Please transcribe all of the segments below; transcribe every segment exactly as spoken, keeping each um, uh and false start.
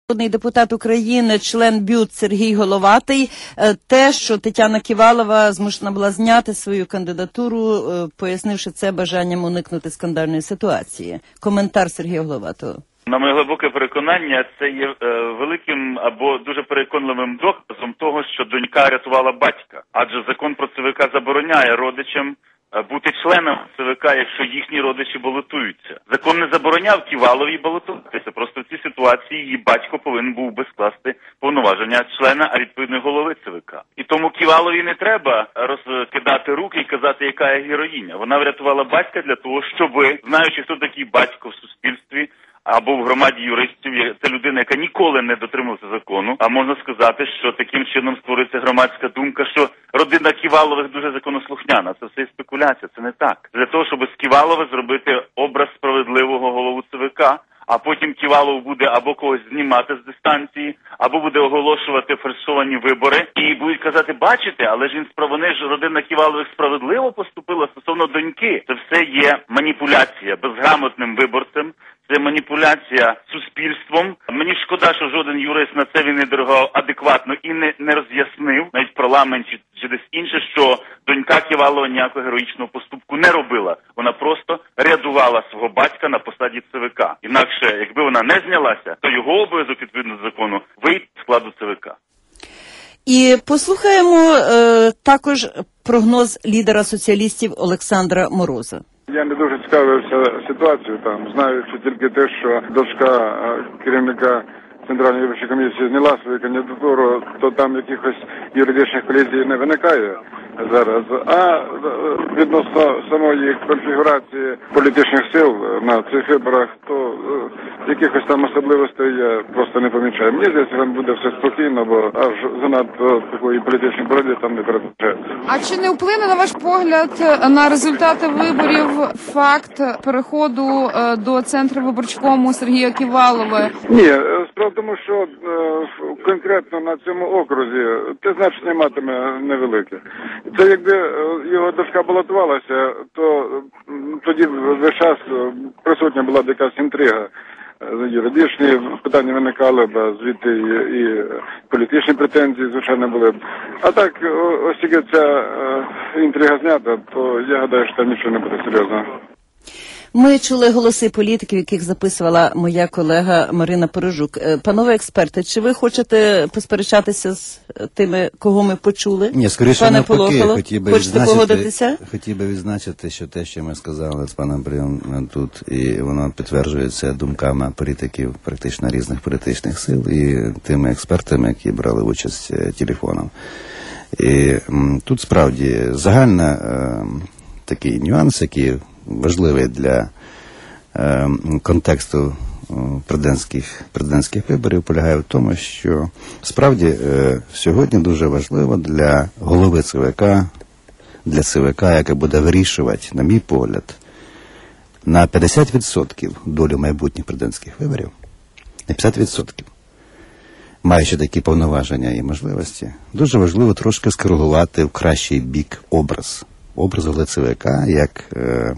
Народний депутат України, член БЮТ Сергій Головатий, те, що Тетяна Ківалова змушена була зняти свою кандидатуру, пояснивши це бажанням уникнути скандальної ситуації. Коментар Сергія Головатого. На моє глибоке переконання, це є е, великим або дуже переконливим доказом того, що донька рятувала батька. Адже закон про ЦВК забороняє родичам бути членом ЦВК, якщо їхні родичі балотуються. Закон не забороняв Ківаловій балотуватися. Просто в цій ситуації її батько повинен був би скласти повноваження члена, а відповідно голови ЦВК. І тому Ківаловій не треба розкидати руки і казати, яка я героїня. Вона врятувала батька для того, щоб, знаючи, хто такий батько в суспільстві, або в громаді юристів, це людина, яка ніколи не дотримувалася закону, а можна сказати, що таким чином створюється громадська думка, що родина Ківалових дуже законослухняна. Це все спекуляція, це не так. Для того, щоб з Ківалова зробити образ справедливого голову ЦВК, а потім Ківалов буде або когось знімати з дистанції, або буде оголошувати фальшовані вибори, і будуть казати, бачите, але ж він вони ж родина Ківалових справедливо поступила стосовно доньки. Це все є маніпуляція безграмотним виборцем. Це маніпуляція суспільством. Мені шкода, що жоден юрист на це він не дорогав адекватно і не, не роз'яснив, навіть в парламенті чи десь інше, що донька Ківалова ніякого героїчного поступку не робила. Вона просто рятувала свого батька на посаді ЦВК. Інакше, якби вона не знялася, то його обов'язок, відповідно до закону, вийти з складу ЦВК. І послухаємо е, також прогноз лідера соціалістів Олександра Мороза. Я не дуже цікавився ситуацією там, знаючи тільки те, що дочка керівника Центральної виборчої комісії зняла свою кандидатуру, то там якихось юридичних колізій не виникає зараз. А відносно самої конфігурації політичних сил на цих виборах, то якихось там особливостей я просто не помічаю. Мені здається, там буде все спокійно, бо аж занадто такої політичної боротьби там не передбачається. А чи не вплине, на ваш погляд, на результати виборів факт переходу до центру виборчкому Сергія Ківалова? Ні, справа в тому, що е, конкретно на цьому окрузі те значення матиме невелике. Це якби його дочка балотувалася, то тоді весь час присутня була якась інтрига. Юридичні питання виникали б, звідти і, і політичні претензії, звичайно, були б. А так, оскільки ця е, інтрига знята, то я гадаю, що там нічого не буде серйозного. Ми чули голоси політиків, яких записувала моя колега Марина Порожук. Панове експерти, чи ви хочете посперечатися з тими, кого ми почули? Ні, скоріше Пане навпаки, Полохало, хотів би хочете погодитися? Хотів би відзначити, що те, що ми сказали з паном Бріом тут, і воно підтверджується думками політиків практично різних політичних сил і тими експертами, які брали участь телефоном. І м, тут справді загально е, такий нюанс, який важливий для е, контексту е, президентських, президентських виборів, полягає в тому, що справді е, сьогодні дуже важливо для голови ЦВК, для ЦВК, яке буде вирішувати, на мій погляд, на п'ятдесят відсотків долю майбутніх президентських виборів, на п'ятдесят відсотків, маючи такі повноваження і можливості, дуже важливо трошки скоригувати в кращий бік образ. Образ голови ЦВК як е,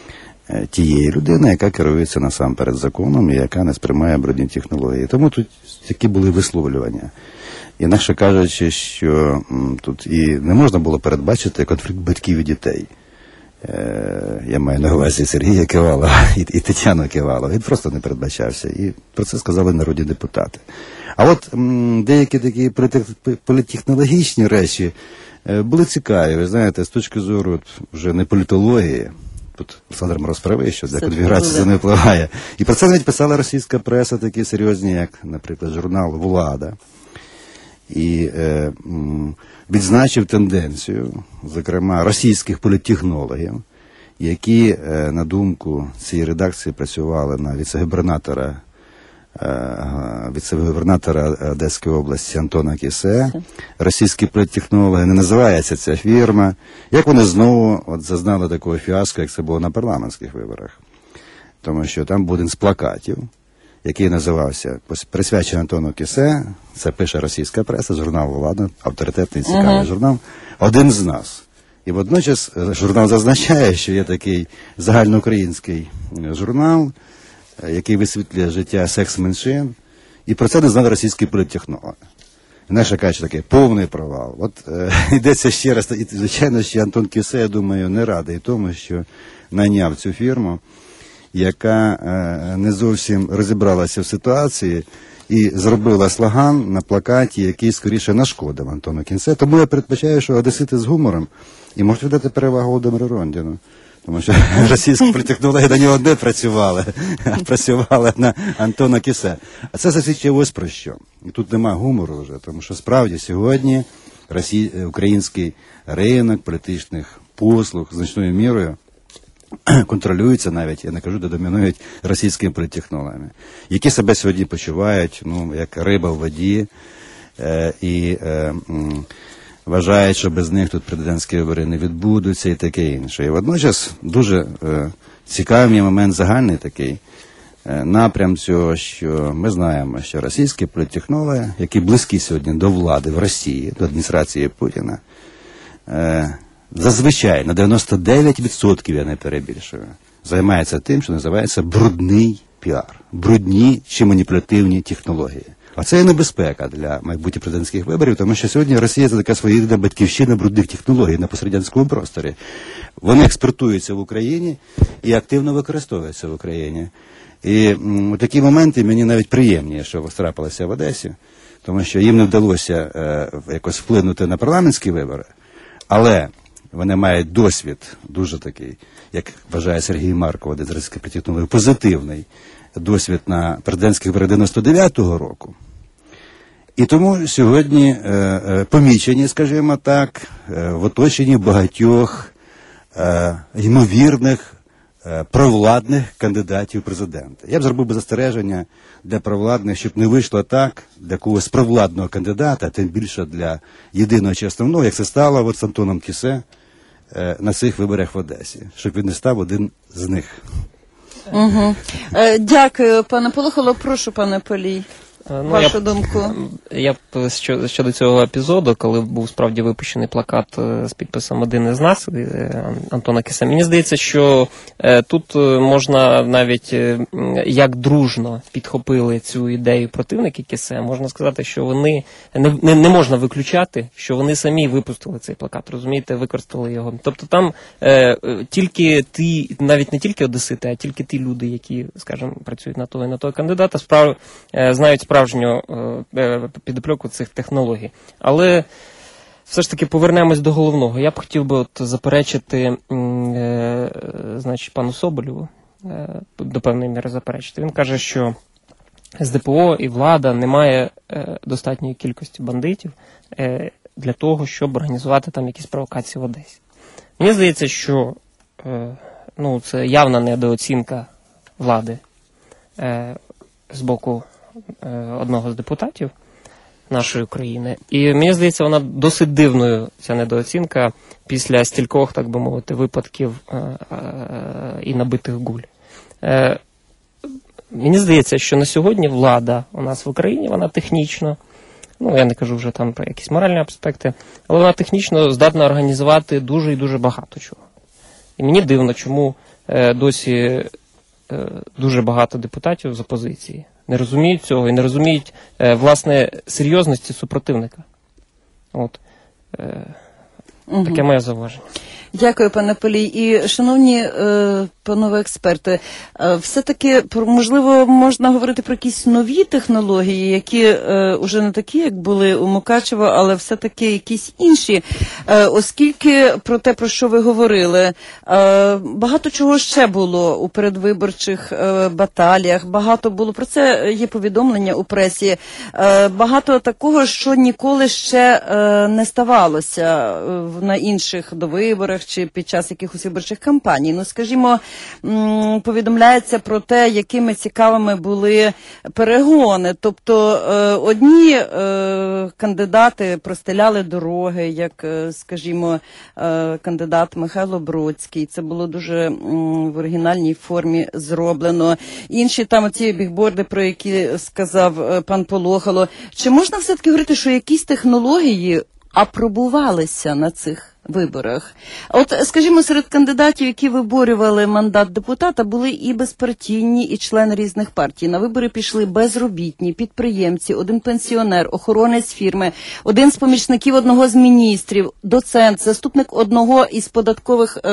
тієї людини, яка керується насамперед законом і яка не сприймає брудні технології. Тому тут такі були висловлювання. Інакше кажучи, що м, тут і не можна було передбачити конфлікт батьків і дітей. Е, я маю на увазі Сергія Ківалова і, і Тетяну Ківалову. Він просто не передбачався. І про це сказали народні депутати. А от м, деякі такі політтехнологічні речі е, були цікаві. Ви знаєте, з точки зору от, вже не політології, тут Олександр Мороз правий, що для конфігурації це не впливає. І про це навіть писала російська преса, такі серйозні, як, наприклад, журнал «Влада». І е, м, відзначив тенденцію, зокрема, російських політтехнологів, які, е, на думку цієї редакції, працювали на віце-губернатора е, віце-губернатора Одеської області Антона Кісе. Російські політтехнологи, не називається ця фірма. Як вони знову от зазнали такого фіаско, як це було на парламентських виборах. Тому що там був один з плакатів, який називався «Присвячений Антону Кісе», це пише російська преса, журнал «Влада», авторитетний, цікавий uh-huh. журнал, «Один з нас». І водночас журнал зазначає, що є такий загальноукраїнський журнал, який висвітлює життя секс-меншин, І про це не знали російські політтехнологи. Наша каже, такий повний провал. От е, йдеться ще раз, і звичайно, що Антон Кісе, я думаю, не радий тому, що найняв цю фірму, яка е, не зовсім розібралася в ситуації і зробила слоган на плакаті, який скоріше нашкодив Антону Кісе. Тому я передбачаю, що одесити з гумором і можуть віддати перевагу Володимиру Рондіну. Тому що російські політтехнологи на нього не працювали, а працювали на Антона Кісе. А це засвідчує ось про що. І тут нема гумору вже, тому що справді сьогодні росій... український ринок політичних послуг значною мірою контролюється навіть, я не кажу, де домінують російськими політтехнологами, які себе сьогодні почувають, ну, як риба в воді, е, і е, м, вважають, що без них тут президентські вибори не відбудуться і таке інше. І водночас дуже е, цікавий момент загальний такий е, напрям цього, що ми знаємо, що російські політтехнологи, які близькі сьогодні до влади в Росії, до адміністрації Путіна, е, зазвичай на дев'яносто дев'ять відсотків, я не перебільшую, займаються тим, що називається брудний піар, брудні чи маніпулятивні технології. А це є небезпека для майбутніх президентських виборів, тому що сьогодні Росія – це така своєрідна батьківщина брудних технологій на пострадянському просторі. Вони експортуються в Україні і активно використовуються в Україні. І м, такі моменти мені навіть приємні, що трапилося в Одесі, тому що їм не вдалося е, якось вплинути на парламентські вибори, але вони мають досвід дуже такий, як вважає Сергій Марков, один з російських політтехнологів, позитивний досвід на президентських виборах дев'яносто дев'ятого року. І тому сьогодні е, е, помічені, скажімо так, е, в оточенні багатьох е, ймовірних е, провладних кандидатів в президенти. Я б зробив би застереження для провладних, щоб не вийшло так, для когось провладного кандидата, тим більше для єдиного чи основного, як це стало от з Антоном Кісе е, на цих виборах в Одесі, щоб він не став один з них. Угу. Е, дякую, пане Полохоло. Прошу, пане Полій. Ну, Вашу я, думку. Я б щодо, щодо цього епізоду, коли був справді випущений плакат з підписом «Один із нас» Антона Кісе, мені здається, що е, тут можна навіть, е, як дружно підхопили цю ідею противники Кісе, можна сказати, що вони, не, не, не можна виключати, що вони самі випустили цей плакат, розумієте, використали його. Тобто там е, тільки ті, навіть не тільки одесити, а тільки ті люди, які, скажімо, працюють на того і на того кандидата, справ, е, знають справжню е, підопльоку цих технологій. Але все ж таки повернемось до головного. Я б хотів би от заперечити е, значить, пану Соболєву, е, до певної міри заперечити. Він каже, що ес де пе о і влада не має е, достатньої кількості бандитів е, для того, щоб організувати там якісь провокації в Одесі. Мені здається, що е, ну, це явна недооцінка влади е, з боку одного з депутатів нашої країни. І мені здається, вона досить дивною, ця недооцінка, після стількох, так би мовити, випадків е- е- і набитих гуль. Е- мені здається, що на сьогодні влада у нас в Україні, вона технічно, ну, я не кажу вже там про якісь моральні аспекти, але вона технічно здатна організувати дуже і дуже багато чого. І мені дивно, чому е- досі е- дуже багато депутатів з опозиції не розуміють цього і не розуміють, е, власне, серйозності супротивника. От. Е, угу. Таке моє зауваження. Дякую, пане Полій. І, шановні е, панове експерти, е, все-таки, можливо, можна говорити про якісь нові технології, які е, уже не такі, як були у Мукачево, але все-таки якісь інші. Е, оскільки про те, про що ви говорили, е, багато чого ще було у передвиборчих е, баталіях, багато було, про це є повідомлення у пресі, е, багато такого, що ніколи ще е, не ставалося е, на інших довиборах, чи під час якихось виборчих кампаній. Ну, скажімо, повідомляється про те, якими цікавими були перегони. Тобто одні кандидати простеляли дороги, як, скажімо, кандидат Михайло Бродський. Це було дуже в оригінальній формі зроблено. Інші там ці бігборди, про які сказав пан Полохало. Чи можна все-таки говорити, що якісь технології апробувалися на цих виборах. От, скажімо, серед кандидатів, які виборювали мандат депутата, були і безпартійні, і члени різних партій. На вибори пішли безробітні, підприємці, один пенсіонер, охоронець фірми, один з помічників одного з міністрів, доцент, заступник одного із податкових, е,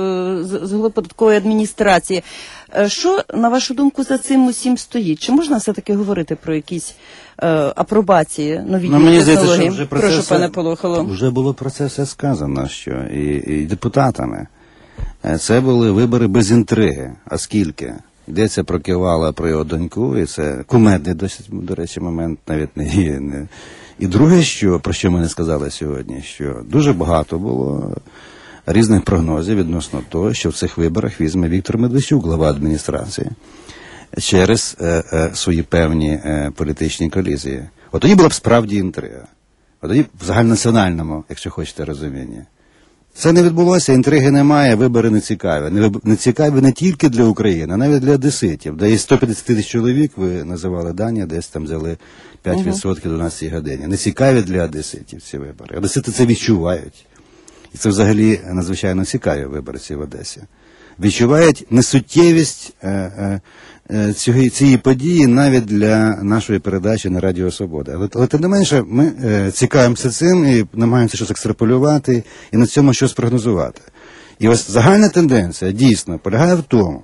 з голови податкової адміністрації. Е, що, на вашу думку, за цим усім стоїть? Чи можна все-таки говорити про якісь е, апробації новітніх Ну, мені технологій? здається, що вже про Прошу, це пане все, Полохало. вже було про це все сказано, що і, і депутатами. Е, Це були вибори без інтриги. А скільки? Йдеться про Ківала, про його доньку, і це кумедний, досить, до речі, момент навіть не є. Не. І друге, що, про що ми не сказали сьогодні, що дуже багато було різних прогнозів відносно того, що в цих виборах візьме Віктор Медведчук, глава адміністрації, через е, е, свої певні е, політичні колізії. От тоді була б справді інтрига. От тоді в загальнонаціональному, якщо хочете, розумінні. Це не відбулося, інтриги немає, вибори не цікаві. Не, не цікаві не тільки для України, а навіть для одеситів. Де є сто п'ятдесят тисяч чоловік, ви називали дані, десь там взяли п'ять відсотків до дванадцятій годині. Не цікаві для одеситів ці вибори. Одесити це відчувають. І це взагалі надзвичайно цікаві виборці в Одесі. Відчувають несуттєвість е, е, е, цієї, цієї події навіть для нашої передачі на Радіо Свобода. Але, але тим не менше, ми е, цікавимося цим і намагаємося щось екстраполювати і на цьому щось прогнозувати. І ось загальна тенденція дійсно полягає в тому,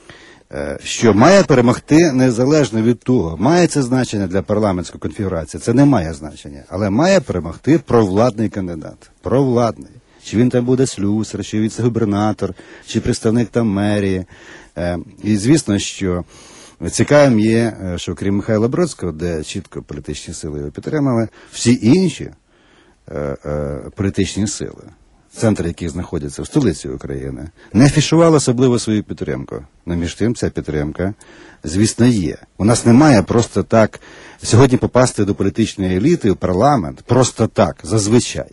е, що має перемогти незалежно від того, має це значення для парламентської конфігурації, це не має значення, але має перемогти провладний кандидат. Провладний. Чи він там буде слюсар, чи віце-губернатор, чи представник там мерії. Е, і звісно, що цікавим є, що крім Михайла Бродського, де чітко політичні сили його підтримали, всі інші е, е, політичні сили, центр яких знаходяться в столиці України, не афішували особливо свою підтримку. Но між тим ця підтримка, звісно, є. У нас немає просто так сьогодні попасти до політичної еліти в парламент, просто так, зазвичай.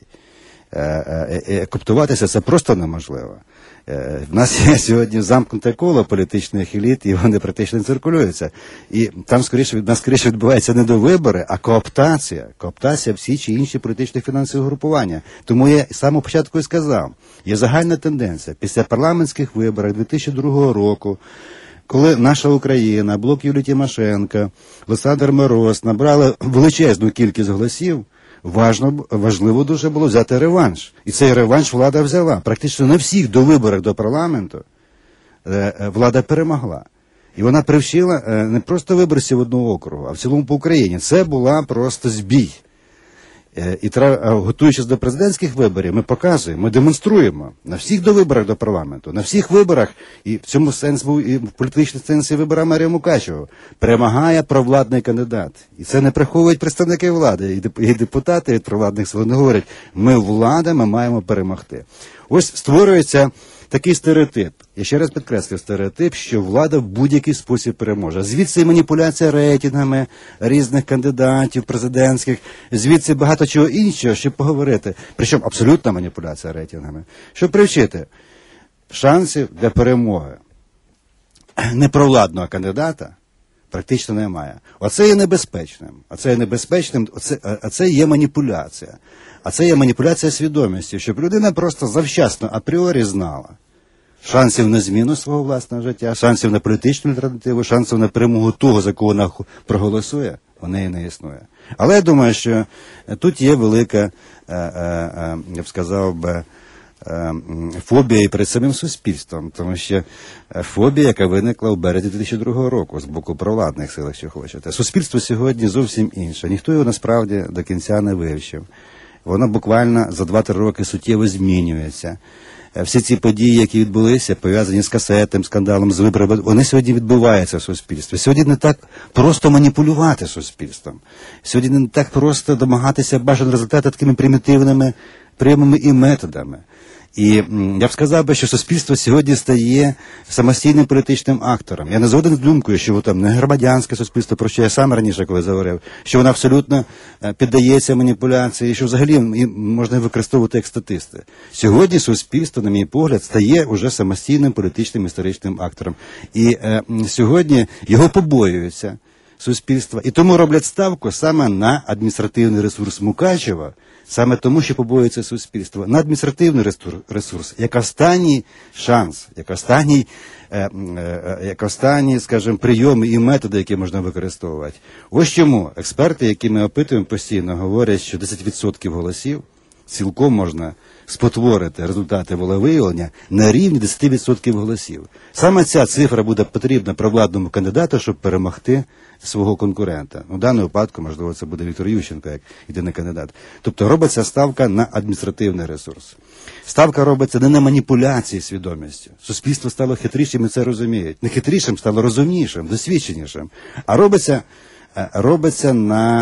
Коптуватися це просто неможливо. В нас є сьогодні замкнуте коло політичних еліт, і вони практично не циркулюються. І там скоріше, нас скоріше відбувається не до вибори, а кооптація. Кооптація всі чи інші політичні фінансові групування. Тому я з самого початку і сказав, є загальна тенденція. Після парламентських виборів дві тисячі другого року, коли наша Україна, блок Юлії Тимошенко, Олександр Мороз набрали величезну кількість голосів, Важно, важливо дуже було взяти реванш. І цей реванш влада взяла. Практично на всіх довиборах до парламенту е, влада перемогла. І вона привчила е, не просто виборців одного округу, а в цілому по Україні. Це була просто збій. Е, і треба, готуючись до президентських виборів, ми показуємо, ми демонструємо на всіх довиборах до парламенту, на всіх виборах, і в цьому сенс був і в політичній сенсі вибора Марія Мукачева, перемагає провладний кандидат. І це не приховують представники влади, і депутати від провладних сил не говорять, ми влада, ми маємо перемогти. Ось створюється такий стереотип. Я ще раз підкреслюю стереотип, що влада в будь-який спосіб переможе. Звідси маніпуляція рейтингами різних кандидатів, президентських, звідси багато чого іншого, щоб поговорити. Причому абсолютна маніпуляція рейтингами. Щоб привчити шансів для перемоги непровладного кандидата практично немає. Оце є небезпечним. Оце є небезпечним, оце, а це є маніпуляція. А це є маніпуляція свідомості, щоб людина просто завчасно апріорі знала шансів на зміну свого власного життя, шансів на політичну альтернативу, шансів на перемогу того, за кого вона проголосує, у неї не існує. Але я думаю, що тут є велика, я б сказав би, фобія і перед самим суспільством, тому що фобія, яка виникла в березні дві тисячі другого року з боку провладних сил, якщо хочете. Суспільство сьогодні зовсім інше. Ніхто його насправді до кінця не вивчив. Воно буквально за два-три роки суттєво змінюється. Всі ці події, які відбулися, пов'язані з касетом, скандалом, з виборами, вони сьогодні відбуваються в суспільстві. Сьогодні не так просто маніпулювати суспільством. Сьогодні не так просто домагатися бажаного результату такими примітивними прийомами і методами. І я б сказав би, що суспільство сьогодні стає самостійним політичним актором. Я не згоден з думкою, що там не громадянське суспільство, про що я сам раніше коли говорив, що воно абсолютно піддається маніпуляції, що взагалі можна використовувати як статисти. Сьогодні суспільство, на мій погляд, стає уже самостійним політичним історичним актором. І е, сьогодні його побоюються. суспільства. І тому роблять ставку саме на адміністративний ресурс Мукачева, саме тому, що побоюється суспільство. На адміністративний ресурс, як останній шанс, як останній, е, е, як останні, скажімо, прийоми і методи, які можна використовувати. Ось чому експерти, які ми опитуємо постійно, говорять, що десять відсотків голосів цілком можна спотворити результати волевиявлення на рівні десять відсотків голосів. Саме ця цифра буде потрібна провладному кандидату, щоб перемогти свого конкурента. У даному випадку, можливо, це буде Віктор Ющенко, як єдиний кандидат. Тобто робиться ставка на адміністративний ресурс. Ставка робиться не на маніпуляції свідомістю. Суспільство стало хитрішим і це розуміють. Не хитрішим, стало розумнішим, досвідченішим. А робиться, робиться на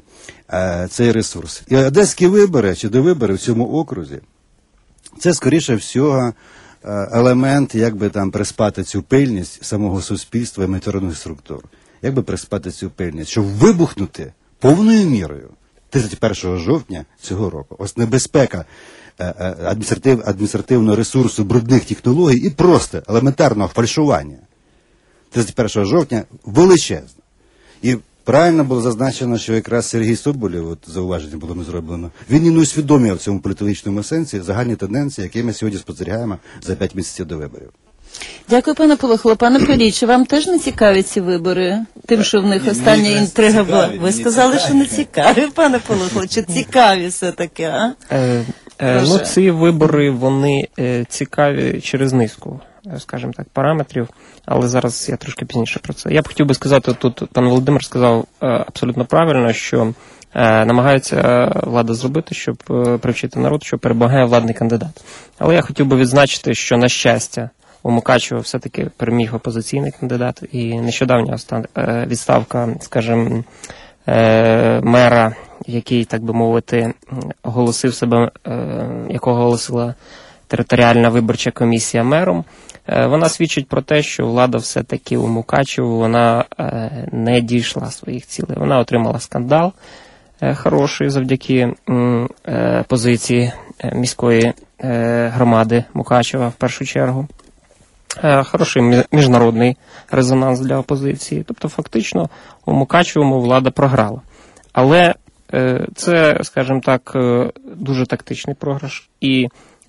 е, цей ресурс. І одеські вибори, чи довибори в цьому окрузі, це, скоріше всього, елемент, як би там приспати цю пильність самого суспільства і міжнародних структур. Як би приспати цю пильність, щоб вибухнути повною мірою тридцять першого жовтня цього року. Ось небезпека адміністратив, адміністративного ресурсу, брудних технологій і просто елементарного фальшування тридцять першого жовтня величезна. І правильно було зазначено, що якраз Сергій Соболєв, от зауваження було ми зроблено, він і не усвідомлював в цьому політичному сенсі загальні тенденції, які ми сьогодні спостерігаємо за п'ять місяців до виборів. Дякую, пане Полохоло. Пане Поліччо, вам теж не цікаві ці вибори? Тим, що в них остання інтрига була. Ви сказали, що не цікаві, пане Полохоло. Чи цікаві все-таки, а? Е, е, ну, ці вибори, вони е, цікаві через низку, скажімо так, параметрів, але зараз я трошки пізніше про це. Я б хотів би сказати, тут пан Володимир сказав е, абсолютно правильно, що е, намагається влада зробити, щоб е, привчити народ, що перемагає владний кандидат. Але я хотів би відзначити, що, на щастя, у Мукачево все-таки переміг опозиційний кандидат, і нещодавня відставка, скажімо, мера, який, так би мовити, оголосив себе, якого оголосила територіальна виборча комісія мером, вона свідчить про те, що влада все-таки у Мукачево, вона не дійшла своїх цілей. Вона отримала скандал хороший завдяки позиції міської громади Мукачева в першу чергу. Хороший міжнародний резонанс для опозиції. Тобто, фактично, у Мукачевому влада програла. Але це, скажімо так, дуже тактичний програш. І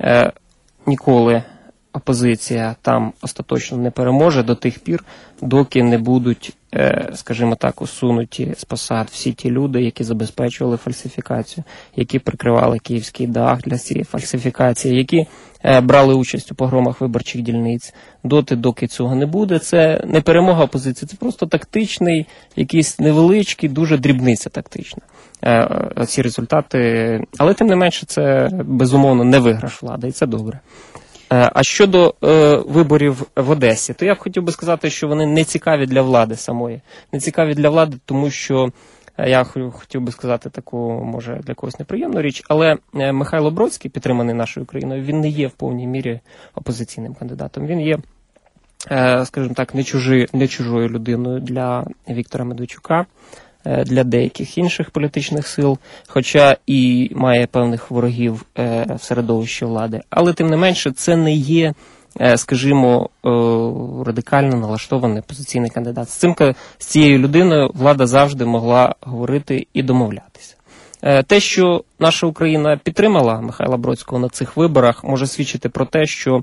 ніколи опозиція там остаточно не переможе до тих пір, доки не будуть, скажімо так, усунуті з посад всі ті люди, які забезпечували фальсифікацію, які прикривали київський дах для цієї фальсифікації, які брали участь у погромах виборчих дільниць. Доти, доки цього не буде, це не перемога опозиції, це просто тактичний, якийсь невеличкий, дуже дрібниця тактична. Ці результати, але тим не менше це, безумовно, не виграш влади, і це добре. А щодо е, виборів в Одесі, то я б хотів би сказати, що вони не цікаві для влади самої. Не цікаві для влади, тому що, я хотів би сказати таку, може, для когось неприємну річ, але Михайло Бродський, підтриманий нашою країною, він не є в повній мірі опозиційним кандидатом. Він є, е, скажімо так, не, чужі, не чужою людиною для Віктора Медведчука, для деяких інших політичних сил, хоча і має певних ворогів е, в середовищі влади. Але, тим не менше, це не є, е, скажімо, е, радикально налаштований опозиційний кандидат. З цим, з цією людиною влада завжди могла говорити і домовлятися. Е, те, що наша Україна підтримала Михайла Бродського на цих виборах, може свідчити про те, що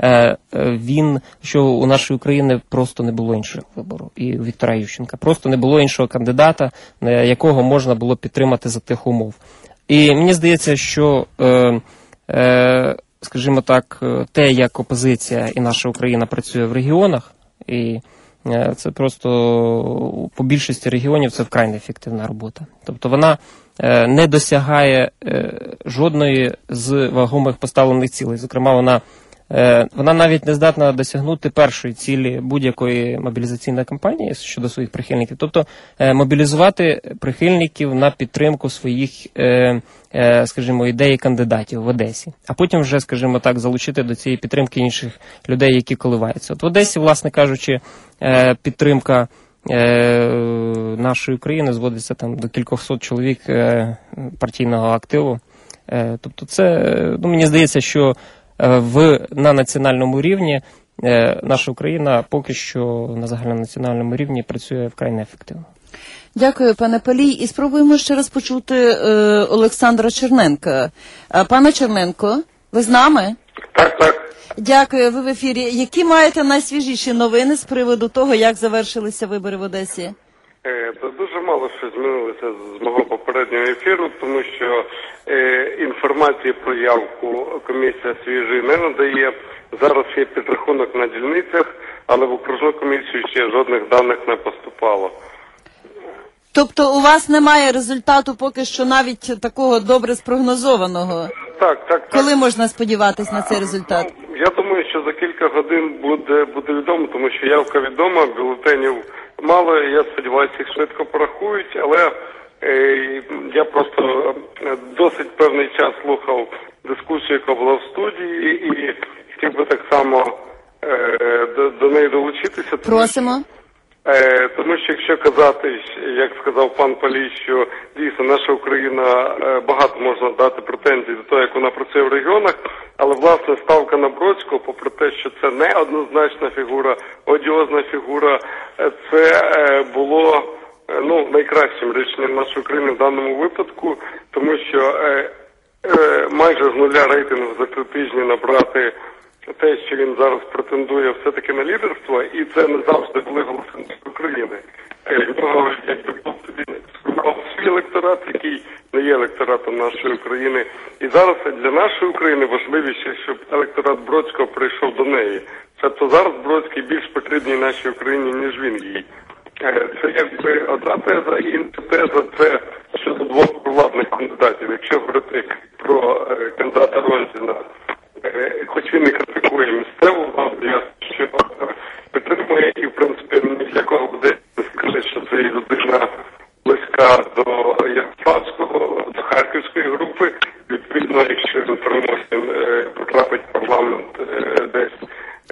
він, що у нашої України просто не було іншого вибору, і у Віктора Ющенка. Просто не було іншого кандидата, якого можна було підтримати за тих умов. І мені здається, що, е, е, скажімо так, те, як опозиція і наша Україна працює в регіонах, і е, це просто по більшості регіонів це вкрай неефективна робота. Тобто вона е, не досягає е, жодної з вагомих поставлених цілей. Зокрема, вона Вона навіть не здатна досягнути першої цілі будь-якої мобілізаційної кампанії щодо своїх прихильників. Тобто мобілізувати прихильників на підтримку своїх, скажімо, ідей кандидатів в Одесі. А потім вже, скажімо так, залучити до цієї підтримки інших людей, які коливаються. От в Одесі, власне кажучи, підтримка нашої країни зводиться там до кількохсот чоловік партійного активу. Тобто це, ну, мені здається, що В, на національному рівні е, наша Україна поки що на загальнонаціональному рівні працює вкрай неефективно. Дякую, пане Палій. І спробуємо ще раз почути е, Олександра Черненка. Е, пане Черненко, ви з нами? Так, так. Дякую, ви в ефірі. Які маєте найсвіжіші новини з приводу того, як завершилися вибори в Одесі? Е, дуже мало що змінилося з мого попереднього ефіру, тому що е, інформації про явку комісія свіжої не надає. Зараз є підрахунок на дільницях, але в окружну комісію ще жодних даних не поступало. Тобто у вас немає результату поки що навіть такого добре спрогнозованого? Так, так, так. Коли можна сподіватись на цей результат? Ну, я думаю, що за кілька годин буде, буде відомо, тому що явка відома, бюлетенів мало, я сподіваюся, їх швидко порахують, але е, я просто досить певний час слухав дискусію, яка була в студії, і хотів би так само е, до, до неї долучитися. Просимо. Е, тому що якщо казати, як сказав пан Палій, що дійсно наша Україна, е, багато можна дати претензій до того, як вона працює в регіонах, але власне ставка на Бродського, попри те, що це не однозначна фігура, одіозна фігура, е, це е, було е, ну, найкращим рішенням нашої України в даному випадку, тому що е, е, майже з нуля рейтингу за три тижні набрати те, що він зараз претендує все-таки на лідерство, і це не завжди були голоси України. В нього, якби, сформував свій електорат, який не є електоратом нашої України. І зараз для нашої України важливіше, щоб електорат Бродського прийшов до неї. Тобто зараз Бродський більш потрібний нашій Україні, ніж він їй. Це якби одна теза, і інша теза – це щодо двох провладних кандидатів. Якщо говорити про кандидата Ронзіна, хоч він і критикує місцеву владу, я що підтримує і, в принципі, ні для кого буде не скаже, що це людина близька до Ярославського, до Харківської групи. Відповідно, якщо він переможцем потрапить в парламент десь,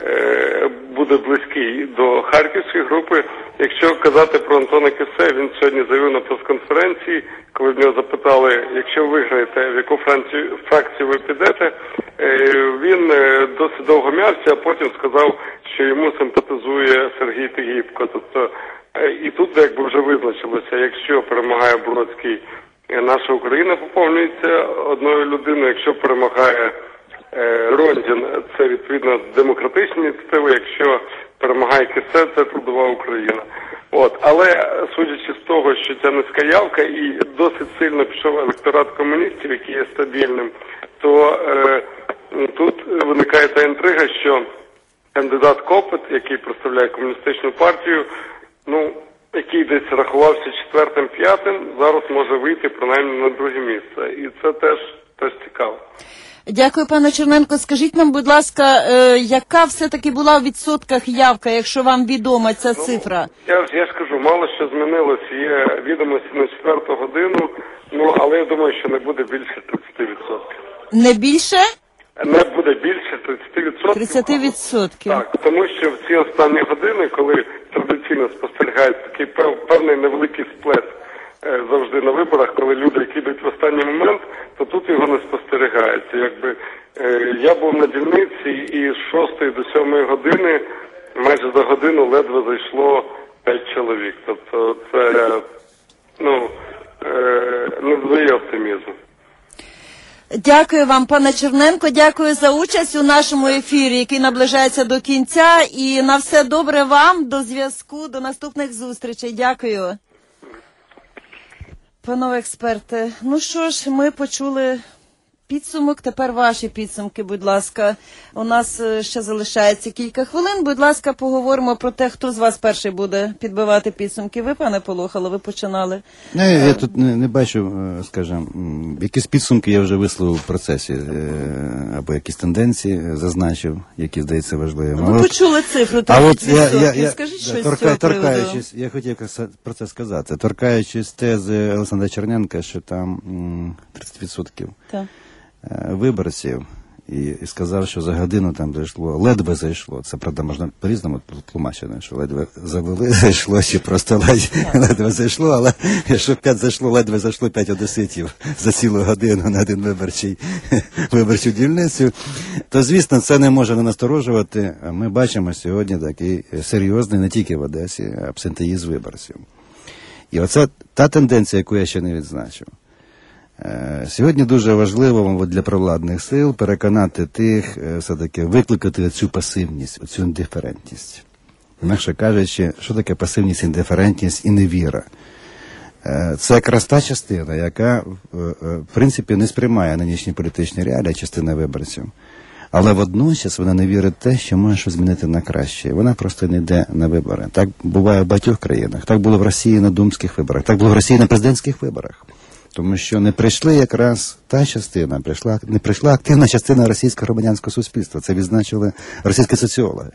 буде близький до Харківської групи. Якщо казати про Антона Кіссе, він сьогодні заявив на прес-конференції, коли в нього запитали, якщо виграєте, в яку фракцію, фракцію ви підете, він досить довго м'явся, а потім сказав, що йому симпатизує Сергій Тигіпко. Тобто, і тут якби вже визначилося, якщо перемагає Бродський, наша Україна поповнюється одною людиною, якщо перемагає Ронзін, це відповідно демократичні ініціативи, якщо перемагає Кіссе, це трудова Україна. От, але судячи з того, що ця низька явка і досить сильно пішов електорат комуністів, який є стабільним, то е, тут виникає та інтрига, що кандидат Копит, який представляє комуністичну партію, ну, який десь рахувався четвертим-п'ятим, зараз може вийти принаймні на друге місце. І це теж, теж цікаво. Дякую, пане Черненко. Скажіть нам, будь ласка, е, яка все-таки була в відсотках явка, якщо вам відома ця ну, цифра? Я, я ж кажу, мало що змінилось. Є відомості на четверту годину, ну, але я думаю, що не буде більше тридцять відсотків. Не більше? Не буде більше тридцять відсотків. тридцять відсотків. Так, тому що в ці останні години, коли традиційно спостерігається такий певний невеликий сплеск завжди на виборах, коли люди, які йдуть в останній момент, то тут його не спостерігається. Якби е, я був на дільниці, і з шостої до сьомої години майже за годину ледве зайшло п'ять чоловік. Тобто це, ну, е, не додає оптимізму. Дякую вам, пане Черненко, дякую за участь у нашому ефірі, який наближається до кінця. І на все добре вам, до зв'язку, до наступних зустрічей. Дякую. Панове експерти, ну що ж, ми почули підсумок, тепер ваші підсумки, будь ласка. У нас ще залишається кілька хвилин, будь ласка, поговоримо про те, хто з вас перший буде підбивати підсумки. Ви, пане Полохало, ви починали. Не, я тут не, не бачу, скажімо, якісь підсумки я вже висловив в процесі, або якісь тенденції зазначив, які, здається, важливі. Ви почули цифру тридцять відсотків, скажіть щось торка, з цього торкаючись, приводу. Я хотів про це сказати, торкаючись тези Олександра Черненка, що там тридцять відсотків. Так. Виборців, і, і сказав, що за годину там зайшло, ледве зайшло, це, правда, можна по-різному тлумачити, що ледве завели, зайшло, чи просто ледве, ледве зайшло, але якщо п'ять зайшло, ледве зайшло п'ять одеситів за цілу годину на один виборчий, виборчу дільницю, то, звісно, це не може не насторожувати. Ми бачимо сьогодні такий серйозний, не тільки в Одесі, абсентеїзм виборців. І оце та тенденція, яку я ще не відзначив. Сьогодні дуже важливо, мабуть, для провладних сил переконати тих, все-таки викликати цю пасивність, цю індиферентність. Інакше кажучи, що таке пасивність, індиферентність і невіра? Це якраз та частина, яка, в принципі, не сприймає нинішні політичні реалії, частина виборців. Але водночас вона не вірить в те, що може щось змінити на краще. Вона просто не йде на вибори. Так буває в багатьох країнах. Так було в Росії на думських виборах. Так було в Росії на президентських виборах. Тому що не прийшли якраз та частина, прийшла, не прийшла активна частина російського громадянського суспільства. Це відзначили російські соціологи.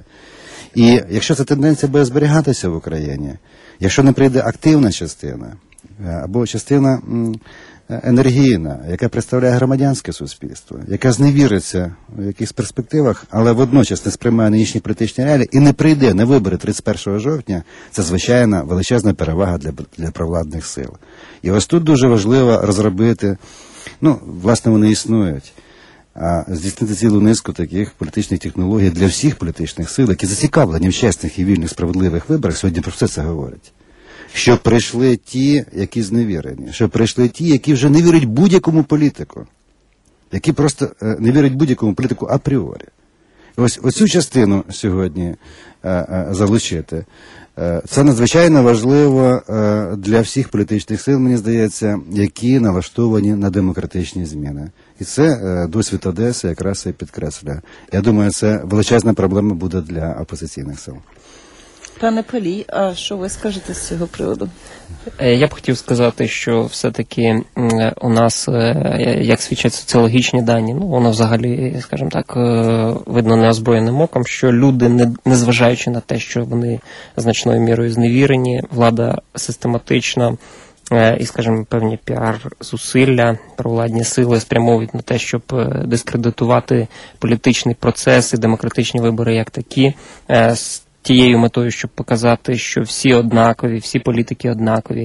І якщо ця тенденція буде зберігатися в Україні, якщо не прийде активна частина, або частина енергійна, яка представляє громадянське суспільство, яка зневіриться в якихось перспективах, але водночас не сприймає нинішні політичні реалії і не прийде на вибори тридцять першого жовтня, це звичайна величезна перевага для, для провладних сил. І ось тут дуже важливо розробити, ну, власне, вони існують, а здійснити цілу низку таких політичних технологій для всіх політичних сил, які зацікавлені в чесних і вільних справедливих виборах, сьогодні про все це говорять. Щоб прийшли ті, які зневірені, щоб прийшли ті, які вже не вірять будь-якому політику, які просто е, не вірять будь-якому політику апріорі. Ось оцю частину сьогодні е, е, залучити. Е, це надзвичайно важливо е, для всіх політичних сил, мені здається, які налаштовані на демократичні зміни. І це е, досвід Одеси якраз і підкреслює. Я думаю, це величезна проблема буде для опозиційних сил. Пане Палій, а що ви скажете з цього приводу? Я б хотів сказати, що все-таки у нас, як свідчать соціологічні дані, ну, воно взагалі, скажімо так, видно неозброєним оком, що люди, незважаючи на те, що вони значною мірою зневірені, влада систематично і, скажімо, певні піар-зусилля, провладні сили спрямовують на те, щоб дискредитувати політичний процес і демократичні вибори як такі, з тією метою, щоб показати, що всі однакові, всі політики однакові,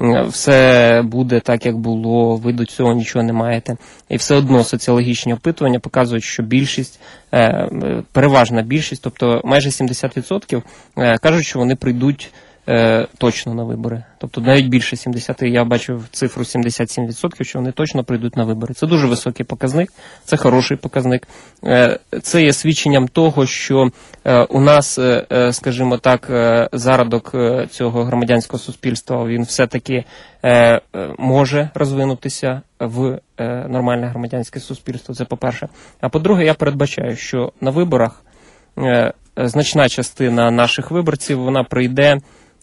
все буде так, як було, ви до цього нічого не маєте. І все одно соціологічні опитування показують, що більшість, переважна більшість, тобто майже сімдесят відсотків, кажуть, що вони прийдуть точно на вибори. Тобто навіть більше сімдесят, я бачив цифру сімдесят сім відсотків, що вони точно прийдуть на вибори. Це дуже високий показник, це хороший показник. Це є свідченням того, що у нас, скажімо так, зародок цього громадянського суспільства, він все-таки може розвинутися в нормальне громадянське суспільство, це по-перше. А по-друге, я передбачаю, що на виборах значна частина наших виборців, вона прийде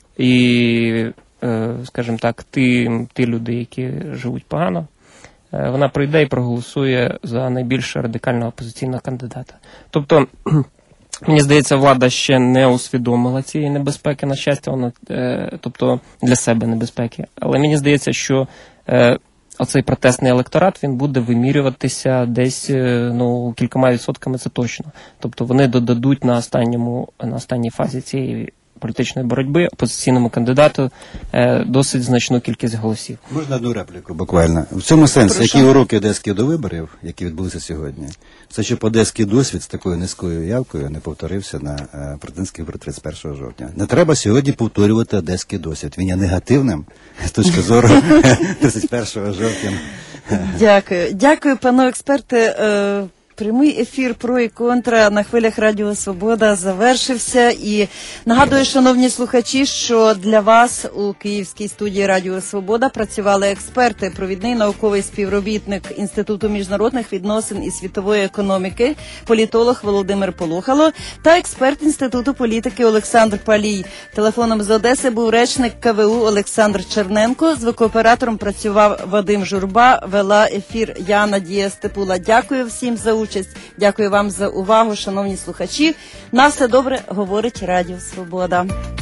і, скажімо так, ті, ті люди, які живуть погано, вона прийде і проголосує за найбільш радикального опозиційного кандидата. Тобто, мені здається, влада ще не усвідомила цієї небезпеки, на щастя, вона, тобто для себе небезпеки. Але мені здається, що оцей протестний електорат, він буде вимірюватися десь, ну, кількома відсотками, це точно. Тобто вони додадуть на останньому, на останній фазі цієї політичної боротьби опозиційному кандидату е, досить значну кількість голосів. Можна одну репліку буквально? В цьому сенсі, Прошу. які уроки одеські до виборів, які відбулися сьогодні, це щоб одеський досвід з такою низькою явкою не повторився на е, президентських виборах тридцять першого жовтня. Не треба сьогодні повторювати одеський досвід. Він є негативним з точки зору тридцять першого жовтня. Дякую. Дякую, пане експерте. Е, Прямий ефір «Про» і «Контра» на хвилях Радіо Свобода завершився. І нагадую, шановні слухачі, що для вас у київській студії Радіо Свобода працювали експерти, провідний науковий співробітник Інституту міжнародних відносин і світової економіки, політолог Володимир Полухало та експерт Інституту політики Олександр Палій. Телефоном з Одеси був речник ка ве у Олександр Черненко, звукооператором працював Вадим Журба, вела ефір я, Надія Степула. Дякую всім за участь. Дякую вам за увагу, шановні слухачі. На все добре, говорить Радіо Свобода.